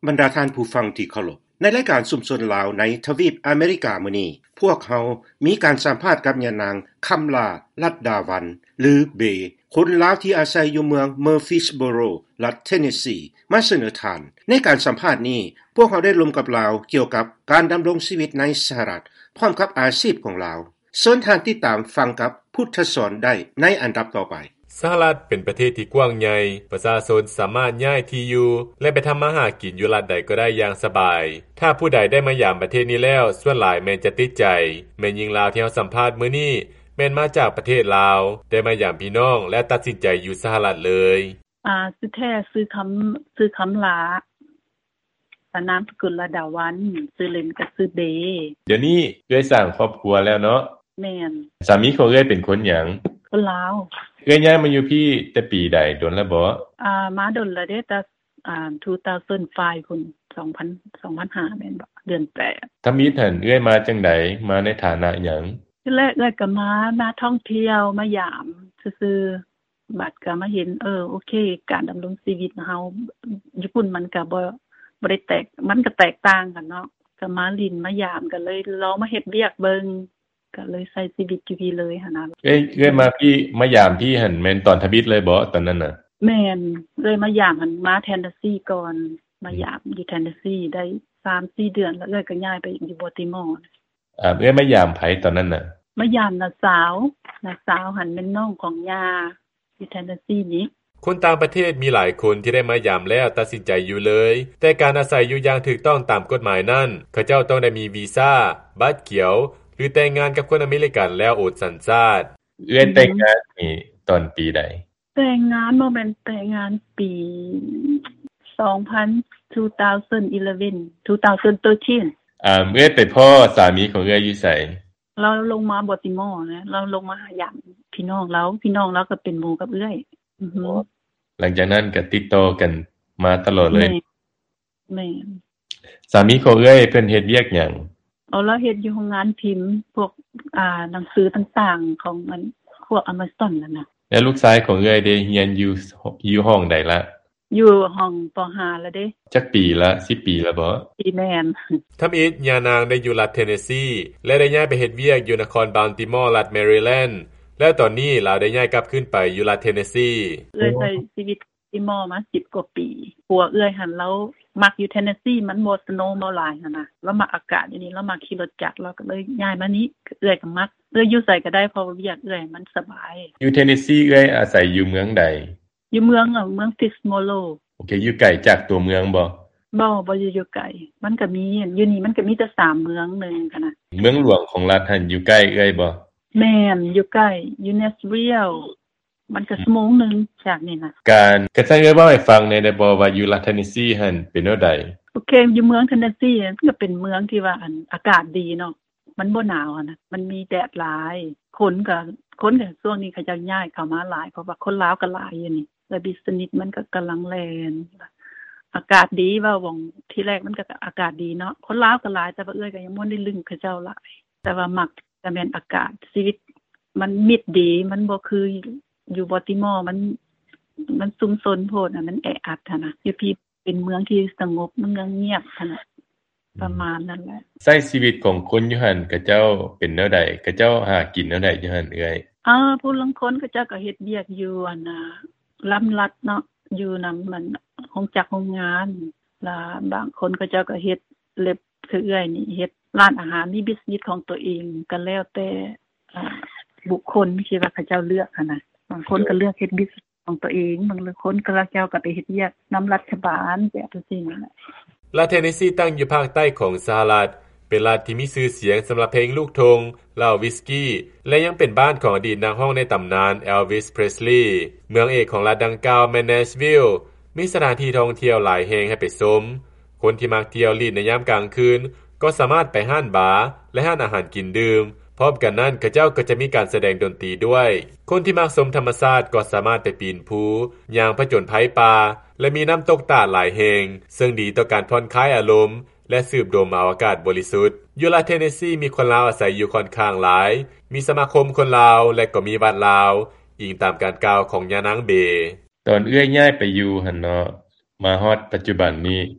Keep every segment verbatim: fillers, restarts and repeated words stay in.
บรรดาท่านผู้ฟังที่เคารพในรายการสุมสนลาวในทวีปอเมริกามื้อนี้พวกเขามีการสัมภาษณ์กับยานางคำลาลัดดาวันหรือเบคนลาวที่อาศัยอยู่เมืองเมอร์ฟิสโบโรรัฐเทนเนสซีมาเสนอทานในการสัมภาษณ์นี้พวกเขาได้รวมกับลาวเกี่ยวกับการดำรงชีวิตในสหรัฐพร้อมกับอาชีพของลาวเชิญท่านติดตามฟังกับพุทธสอนได้ในอันดับต่อไปสหรัฐเป็นประเทศที่กว้างใหญ่ประชาชนสามารถย้ายที่อยู่และไปทำมาหากินอยู่รัฐใดก็ได้อย่างสบายถ้าผู้ใดได้มายามประเทศนี้แล้วส่วนหลายแม้นจะติดใจแม้นยิงลาวที่เฮาสัมภาษณ์มื้อนี้แม่นมาจากประเทศลาวได้มายามพี่น้องและตัดสินใจอยู่สหรัฐเลยอ่าชื่อแท้ชื่อคำชื่อคำลาสนามสกุลระดาวันชื่อเล่นก็ชื่อเบเดี๋ยวนี้เอื้อยสร้างครอบครัวแล้วเนาะแม่นสามีของเอื้อยเป็นคนหยังคนลาวเอื้อยย้ายมาอยู่พี่แต่ปีใดโดนแล้วบ่อ่ามาดนแล้วเด้แต่อ่าสองพันห้าพุ่นสองพัน สองพันห้าแม่นบ่เดือนแปดถ้ามีท่านเอื้อยมาจังได๋มาในฐานะหยังทีแรกเอื้อยก็มามาท่องเที่ยวมายามซื่อๆบัดก็มาเห็นเออโอเคการดำรงชีวิตเฮาญี่ปุ่นมันก็บ่บ่ได้แตกมันก็แตกต่างกันเนาะก็มาลินมายามก็เลยลองมาเฮ็ดเวียกเบิ่งก็เลยใช้ชีวิตอยู่พี่เลยหั่นน่ะเอ้ยเอ้ยมาพี่มายามพี่หั่นแม่นตอนทบิตเลยบ่ตอนนั้นน่ะแม่นเลยมายามหั่นมาแทนเนสซีก่อนมายามอยู่แทนเนสซีได้ สามสี่ เดือนแล้วเลยก็ย้ายไปอยู่บัลติมอร์อ่าเอ้ยมายามไผตอนนั้นน่ะมายามน้าสาวน้าสาวหั่นเป็นน้องของย่าอยู่แทนเนสซีนี้คนต่างประเทศมีหลายคนที่ได้มายามแล้วตัดสินใจอยู่เลยแต่การอาศัยอยู่อย่างถูกต้องตามกฎหมายนั้นเขาเจ้าต้องได้มีวีซ่าบัตรเขียวหรือแต่งงานกับคนอเมริกันแล้วโอดสัญชาติเอื้อยแต่งงานนี่ตอนปีใดแต่งงานบ่แม่นแต่งงานปีสองพัน สองพันสิบเอ็ด สองพันสิบสามอ่าเอื้อยไปพ่อสามีของเอื้อยอยู่ไสเราลงมาบัลติมอร์นะเราลงมาหายามพี่น้องเราพี่น้องเราก็เป็นหมู่กับเอื้อยอือฮึหลังจากนั้นก็ติดต่อกันมาตลอดเลยแม่นสามีของเอื้อยเพิ่นเฮ็ดเวียกหยังเอาเราเฮ็ดอยู่โรงงานพิมพ์พวกอ่าหนังสือต่างๆของมันพวก Amazon นั่นน่ะแล้วลูกชายของเอื้อยได้เรียนอยู่อยู่ห้องใดล่ะอยู่ห้องป.ห้า แล้วเด้จักปีละสิบปีแล้วบ่ปีแม่นทําอิฐยานางได้อยู่รัฐเทนเนสซีและได้ย้ายไปเฮ็ดเวียกอยู่นครบาลติมอร์รัฐแมริแลนด์และตอนนี้ลาวได้ย้ายกลับขึ้นไปอยู่รัฐเทนเนสซีเอื้อยใช้ชีวิตติมอร์มาสิบกว่าปีผัวเอื้อยหั่นแล้วมักอยู่เทนเนสซีมันบ่สโนว์บ่หลายหั่นน่ะแล้วมักอากาศอยู่นี่แล้วมักขี่รถจักรแล้วก็เลยย้ายมานี้เอื้อยก็มักเอื้อยอยู่ไสก็ได้เพราะว่าเวียกเอื้อยมันสบายอยู่เทนเนสซีเอื้อยอาศัยอยู่เมืองใดอยู่เมืองอ่ะเมืองฟิสโมโลโอเคอยู่ไกลจากตัวเมืองบ่บ่บ่อยู่ไกลมันก็มีอยู่นี่มันก็มีแต่สามเมืองนึงคั่นน่ะเมืองหลวงของรัฐหั่นอยู่ใกล้เอื้อยบ่แม่นอยู่ใกล้อยู่เนสวิลมันก็ชั่วโมงนึงจากนี่น่ะการกระทั่งเอื้อยเว้าให้ฟังในได้บ่ว่าอยู่รัฐเทนเนสซีหั่นเป็นแนวใดโอเคอยู่เมืองเทนเนสซีมันก็เป็นเมืองที่ว่าอันอากาศดีเนาะมันบ่หนาวอ่ะนะมันมีแดดหลายคนก็คนก็ช่วงนี้เขาจะย้ายเข้ามาหลายเพราะว่าคนลาวก็หลายอยู่นี่แล้วบิสนิทมันก็กำลังแล่นอากาศดีว่าว่องที่แรกมันก็อากาศดีเนาะคนลาวก็หลายแต่ว่าเอ้ยก็ยังบ่ได้ลึงเขาเจ้าหลายแต่ว่ามักแต่แม่นอากาศชีวิตมันมิดดีมันบ่คืออยู่บัลติมอร์มันมันซุมซนโพดน่ะมันแออัดหั่นน่ะอยู่พี่เป็นเมืองที่สงบเมืองเงียบคั่นน่ะประมาณนั้นแหละใช้ชีวิตของคนอยู่หั่นเขาเจ้าเป็นแนวใดเขาเจ้าหากินแนวใดอยู่หั่นเอ้ยอ่าผู้ลางคนเขาเจ้าก็เฮ็ดเวียกอยู่อันน่ะลำรัดเนาะอยู่นำมันโรงจักรโรงงานแล้วบางคนเขาเจ้าก็เฮ็ดเล็บคือเอื้อยนี่เฮ็ดร้านอาหารมีบิสนิสของตัวเองก็แล้วแต่อ่าบุคคลที่ว่าเขาเจ้าเลือกหั่นน่ะบางคนก็เลือกเฮ็ดบิสของตัวเองบางคนก็เจ้าก็ไปเฮ็ดเวียกนำรัฐบาลแบบจังซี่นั่นแหละรัฐเทนเนสซีตั้งอยู่ภาคใต้ของสหรัฐเป็นรัฐที่มีชื่อเสียงสำหรับเพลงลูกทุ่งเหล้าวิสกี้และยังเป็นบ้านของอดีตนักร้องในตำนาน Elvis Presley เมืองเอกของรัฐดังกล่าวแมนเนชวิลล์มีสถานที่ท่องเที่ยวหลายแห่งให้ไปชมคนที่มักเที่ยวลีดในยามกลางคืนก็สามารถไปห้านบาร์และห้านอาหารกินดื่มพร้อมกันนั้นเขาเจ้าก็จะมีการแสดงดนตรีด้วยคนที่มักชมธรรมชาติก็สามารถไปปีนภูย่างผจญภัยป่าและมีน้ำตกตาดหลายแห่งซึ่งดีต่อการผ่อนคลายอารมณ์และสืบดมเอาอากาศบริสุทธิ์อยู่รัฐเทนเนสซีมีคนลาวอาศัยอยู่ค่อนข้างหลายมีสมาคมคนลาวและก็มีวัดลาวอิงตามการกล่าวของยานางเบตอนเอื้อยย้ายไปอยู่หั่นเนาะมาฮอดปัจจุบันนี้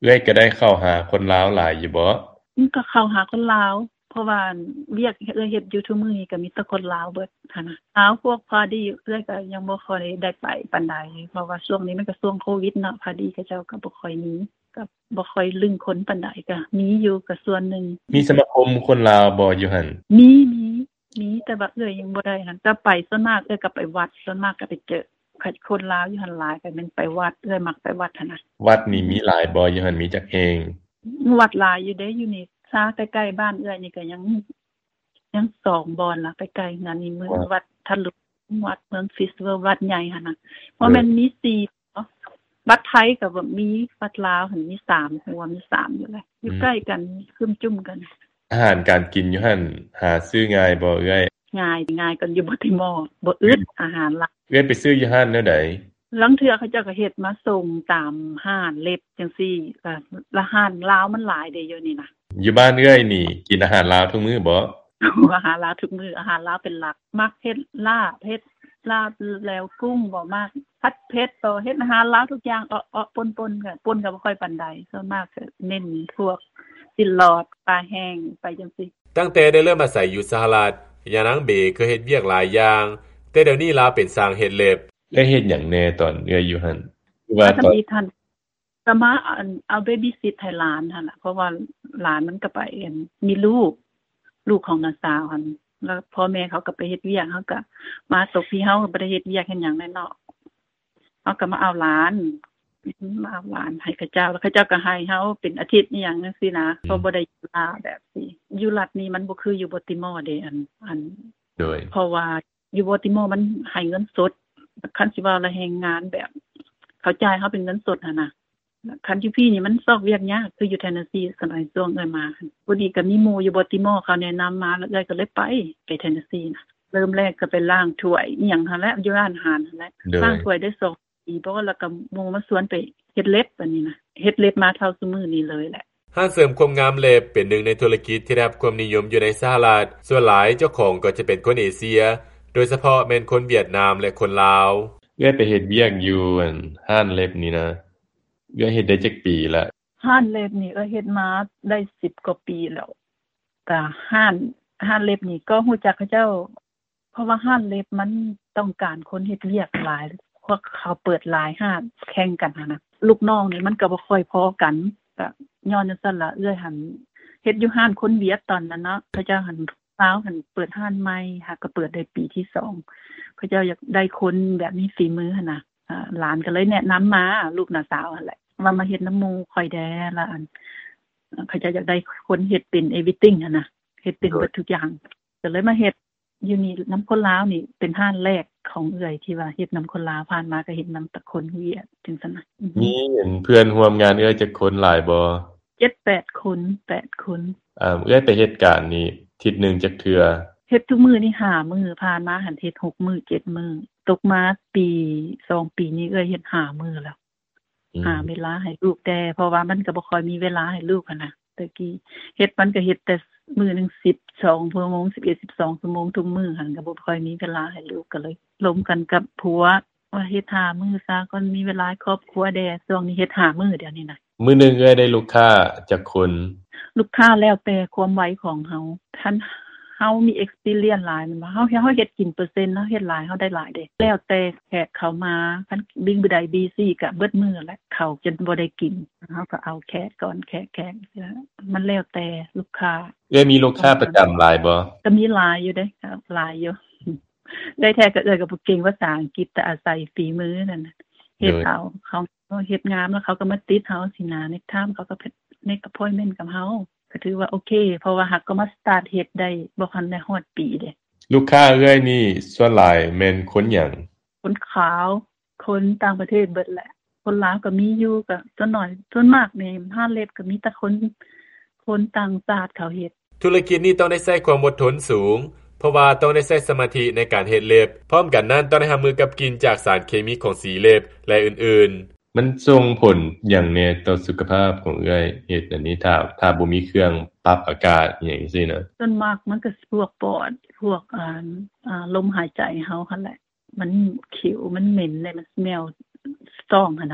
เอื้อยก็ได้เข้าหาคนลาวหลายอยู่บ่มันก็เข้าหาคนลาวเพราะว่าเวียกเอื้อยเฮ็ดอยู่ทุกมื้อนี้ก็มีแต่คนลาวเบิดหั่นน่ะลาวพวกพาดีเอื้อยก็ยังบ่ค่อยได้ไปปานใดเพราะว่าช่วงนี้มันก็ช่วงโควิดเนาะพาดีเขาเจ้าก็บ่ค่อยมีก็บ่ค่อยลึงคนปานใดก็มีอยู่ก็ส่วนนึงมีสมาคมคนลาวบ่อยู่หั่นมีมีมีแต่ว่าเอื้อยยังบ่ได้หั่นแต่ไปส่วนมากเอื้อยก็ไปวัดส่วนมากก็ไปเจอคนลาวอยู่หั่นหลายก็แม่นไปวัดเอื้อยมักไปวัดหั่นน่ะวัดนี่มีหลายบ่อยู่หั่นมีจักแห่งวัดหลายอยู่เด้อยู่นี่ซาใกล้ๆบ้านเอื้อยนี่ก็ยังยังสองบ่อนล่ะใกล้ๆนั้นนี่เมืองวัดทะลุวัดเมืองฟิสเวิลวัดใหญ่หั่นน่ะเพราะมันมีสี่เนาะวัดไทยก็บ่มีวัดลาวหั่นมีสามหัวมีสามอยู่เลยอยู่ใกล้กันคึมจุ่มกันอาหารการกินอยู่หั่นหาซื้อง่ายบ่เอื้อยง่ายง่ายกันอยู่บ่ติมอบ่อึดอาหารล่ะเอื้อยไปซื้ออยู่ห้านแนวใดลังเทื่อเขาเจ้าก็เฮ็ดมาส่งตามห้านเล็บจังซี่ก็ละห้านลาวมันหลายเด้อยู่นี่น่ะอยู่บ้านเอื้อยนี่กินอาหารลาวทุกมื้อบ่อาหารลาวทุกมื้ออาหารลาวเป็นหลักมักเฮ็ดลาบเฮ็ดลาบแล้วกุ้งบ่มากผัดเผ็ดต่อเฮ็ดอาหารลาวทุกอย่างอ้อๆปนๆกันปนก็บ่ค่อยปานใดส่วนมากก็เน้นพวกสิลอดปลาแห้งไปจังซี่ตั้งแต่ได้เริ่มอาศัยอยู่สหรัฐยานางเบเคยเฮ็ดเวียกหลายอย่างแต่เดี๋ยวนี้ลาวเป็นสร้างเฮ็ดเล็บได้เฮ็ดหยังแน่ตอนเอื้อยอยู่หั่นคือว่าตอนท่านก็มาเอาเบบี้ซิทให้หลานหั่นน่ะเพราะว่าหลานมันก็ไปมีลูกลูกของน้าสาวหั่นแล้วพ่อแม่เขาก็ไปเฮ็ดเวียกเฮาก็มาตกพี่เฮาบ่ได้เฮ็ดเวียกเฮ็ดหยังแน่เนาะเฮาก็มาเอาหลานมาเอาหลานให้เขาเจ้าแล้วเขาเจ้าก็ให้เฮาเป็นอาทิตย์อีหยังจังซี่นะเพราะบ่ได้อยู่ลาแบบนี้อยู่รัฐนี้มันบ่คืออยู่บัลติมอร์เด้อันอันโดยเพราะว่าอยู่บัลติมอร์มันให้เงินสดคันสิว่าละแรงงานแบบเขาจ่ายเฮาเป็นเงินสดหั่นน่ะคันที่พี่นี่มันซอกเวียกยากคืออยู่เทนเนสซีสมัยช่วงเอ้ยมาพอดีก็มีหมู่อยู่บัลติมอร์เขาแนะนำมาแล้วเอ้ยก็เลยไปไปเทนเนสซีน่ะเริ่มแรกก็ไปล้างถ้วยอีหยังหั่นแหละอยู่ร้านอาหารนั่นแหละล้างถ้วยได้สองปีเพราะว่าแล้วก็หมู่มาสวนไปเฮ็ดเล็บอันนี้นะเฮ็ดเล็บมาเท่าซุมื้อนี้เลยแหละห้างเสริมความงามเล็บเป็นหนึ่งในธุรกิจที่ได้รับความนิยมอยู่ในสหรัฐส่วนหลายเจ้าของก็จะเป็นคนเอเชียโดยเฉพาะแม่นคนเวียดนามและคนลาวเอื้อยไปเฮ็ดเวียกอยู่อันห้านเล็บนี่นะเอื้อยเฮ็ดได้จักปีละห้านเล็บนี่เอ้ยเฮ็ดมาได้สิบกว่าปีแล้วแต่ห้านห้านเล็บนี่ก็ฮู้จักเขาเจ้าเพราะว่าห้านเล็บมันต้องการคนเฮ็ดเวียกหลายพวกเขาเปิดหลายห้านแข่งกันหั่นน่ะลูกน้องนี่มันก็บ่ค่อยพอกันก็ย้อนจังซั่นล่ะเอื้อยหั่นเฮ็ดอยู่ห้านคนเวียดตอนนั้นเนาะเขาเจ้าหั่นสาวหั่นเปิดห้านใหม่ค่ะก็เปิดได้ปีที่สองเขาเจ้าอยากได้คนแบบมีฝีมือหั่นน่ะอ่าหลานก็เลยแนะนํามาลูกน้าสาวหั่นแหละว่ามาเฮ็ดน้ำหมู่ค่อยแดละอันเขาจะอยากได้คนเฮ็ดเป็น everything หั่นน่ะเฮ็ดเป็นเบิดทุกอย่างก็เลยมาเฮ็ดอยู่นี่น้ำคนลาวนี่เป็นห้านแรกของเอื้อยที่ว่าเฮ็ดน้ำคนลาวผ่านมาก็เฮ็ดน้ำตะคนเวียดจังซั่นน่ะมีเห็นเพื่อนร่วมงานเอื้อยจักคนหลายบ่เจ็ดแปด คนแปดคนอ่าเอื้อยไปเฮ็ดการนี่ทิศนึงจักเทื่อเฮ็ดทุกมื้อนี่ห้ามื้อผ่านมาหั่นเฮ็ดหกมื้อเจ็ดมื้อตกมาปีสองปีนี้เอื้อยเฮ็ดห้ามื้อแล้วหาเวลาให้ลูกแต่เพราะว่ามันก็บ่ค่อยมีเวลาให้ลูกหั่นน่ะแต่กี้เฮ็ดมันก็เฮ็ดแต่มื้อนึงสิบสองชั่วโมงสิบเอ็ด สิบสองชั่วโมงทุกมื้อหั่นก็บ่ค่อยมีเวลาให้ลูกก็เลยล้มกันกับผัวว่าเฮ็ดห้ามื้อซะก่อนมีเวลาครอบครัวแดช่วงนี้เฮ็ดห้ามื้อเดี๋ยวนี้น่ะมื้อนึงเอื้อยได้ลูกค้าจักคนลูกค้าแล้วแต่ความไวของเฮาท่านเฮามี experience หลายมันบ่เฮาเฮาเฮ็ดกินเปอร์เซ็นต์เนาะเฮ็ดหลายเฮาได้หลายเด้แล้วแต่แขกเข้ามาคันบิ่งบ่ได้ บี ซี ก็เบิดมื้อแหละเขาจนบ่ได้กินเฮาก็เอาแขกก่อนแขกๆมันแล้วแต่ลูกค้าเอ้ยมีลูกค้าประจําหลายบ่ก็มีหลายอยู่เด้ครับหลายอยู่ได้แท้ก็เอ้ยก็บ่เก่งภาษาอังกฤษแต่อาศัยฝีมือนั่นน่ะเฮ็ดเอาเขาเฮ็ดงามแล้วเขาก็มาติดเฮาสินะในทามเขาก็ใน appointment กับเฮาก็ถือว่าโอเคเพราะว่าหักก็มาสตาร์ทเฮ็ดได้บ่ทันได้ฮอดปีเด้ลูกค้าเอ้ยนี่ส่วนหลายแม่นคนหยังคนขาวคนต่างประเทศเบิดแหละคนลาวก็มีอยู่ก็ส่วนน้อยส่วนมากนี่ห้านเล็บก็มีแต่คนคนต่างชาติเขาเฮ็ดธุรกิจนี้ต้องได้ใช้ความอดทนสูงเพราะว่าต้องได้ใช้สมาธิในการเฮ็ดเล็บพร้อมกันนั้นต้องได้รับมือกับกลิ่นจากสารเคมีของสีเล็บและอื่นๆมันส่งผลหยังแน่ต่อสุขภาพของเอ้ยเฮ็ดอันนี้ถ้าถ้าบ่มีเครื่องปรับอากาศอีหยังจังซี่นะส่วนมากมันก็พวกปอดพวกอ่าอ่าลมหายใจเฮาคั่นแหละมันขิวมันเหม็นได้มัน smell strong หั่นน่ะ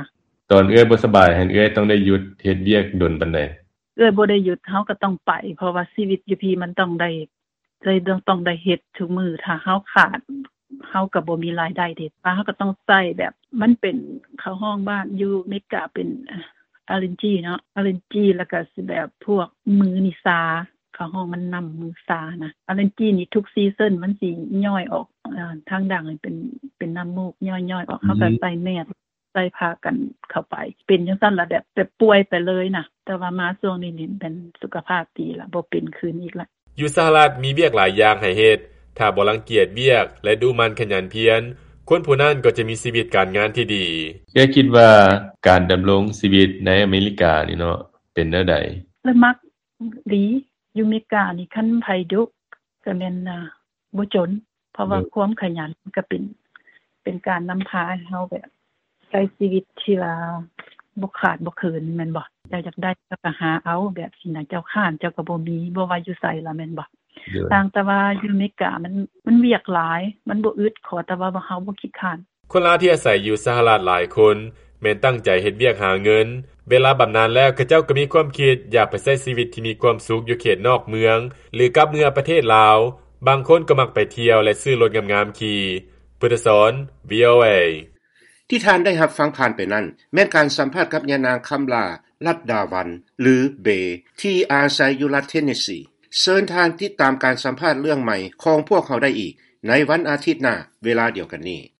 ตอนเอื้อยบ่สบายหั่นเอื้อยต้องได้หยุดเฮ็ดเวียกดนปานใดเอื้อยบ่ได้หยุดเฮาก็ต้องไปเพราะว่าชีวิตอยู่พี่มันต้องได้ได้ต้องได้เฮ็ดทุกมื้อถ้าเฮาขาดเฮาก็บ่มีรายได้เด้ว่าเฮาก็ต้องใช้แบบมันเป็นเข้าห้องบ้านอยู่เมกาเป็นอาร์ เอ็น จี เนาะ อาร์ เอ็น จี แล้วก็สิแบบพวกมือนิซาเข้าห้องมันนํามือซานะ อาร์ เอ็น จี นี่ทุกซีซั่นมันสิย่อยออกอ่าทางดังนี่เป็นเป็นน้ำมูกย่อยๆออกเฮาก็ใส่แมสใส่ผ้ากันเข้าไปเป็นจังซั่นล่ะแบบแบบป่วยไปเลยนะแต่ว่ามาช่วงนี้นี่เป็นสุขภาพดีล่ะบ่เป็นคืนอีกละอยู่สหรัฐมีเวียกหลายอย่างให้เฮ็ดถ้าบ่รังเกียจเวียกและดูมันขยันเพียรคนผู้นั้นก็จะมีชีวิตการงานที่ดีแกคิดว่าการดำรงชีวิตในอเมริกานี่เนาะเป็นแนวใดแล้วมักดีอยู่อเมริกานี่คันไผดุก็แม่นน่ะบ่จนเพราะว่าความขยันก็เป็นเป็นการนำพาให้เฮาแบบใช้ชีวิตที่ว่าบ่ขาดบ่เคินแม่นบ่เจ้าอยากได้ก็หาเอาแบบสินะเจ้าค้านเจ้าก็บ่มีบ่ว่าอยู่ไสล่ะแม่นบ่ต่างแต่ว่าอยู่อเมริกามันมันเวียกหลายมันบ่อึดขอแต่ว่าเฮาบ่ขี้คร้านคนลาวที่อาศัยอยู่สหรัฐหลายคนแม้นตั้งใจเฮ็ดเวียกหาเงินเวลาบำนาญแล้วเขาเจ้าก็มีความคิดอยากไปใช้ชีวิตที่มีความสุขอยู่เขตนอกเมืองหรือกลับเมืองประเทศลาวบางคนก็มักไปเที่ยวและซื้อรถงามๆขี่พุทธสอน วี โอ เอที่ท่านได้รับฟังผ่านไปนั้นแม้นการสัมภาษณ์กับยานางคำลาลัดดาวันหรือเบที่อาศัยอยู่รัฐเทนเนสซีเชิญทานติดตามการสัมภาษณ์เรื่องใหม่ของพวกเขาได้อีกในวันอาทิตย์หน้าเวลาเดียวกันนี้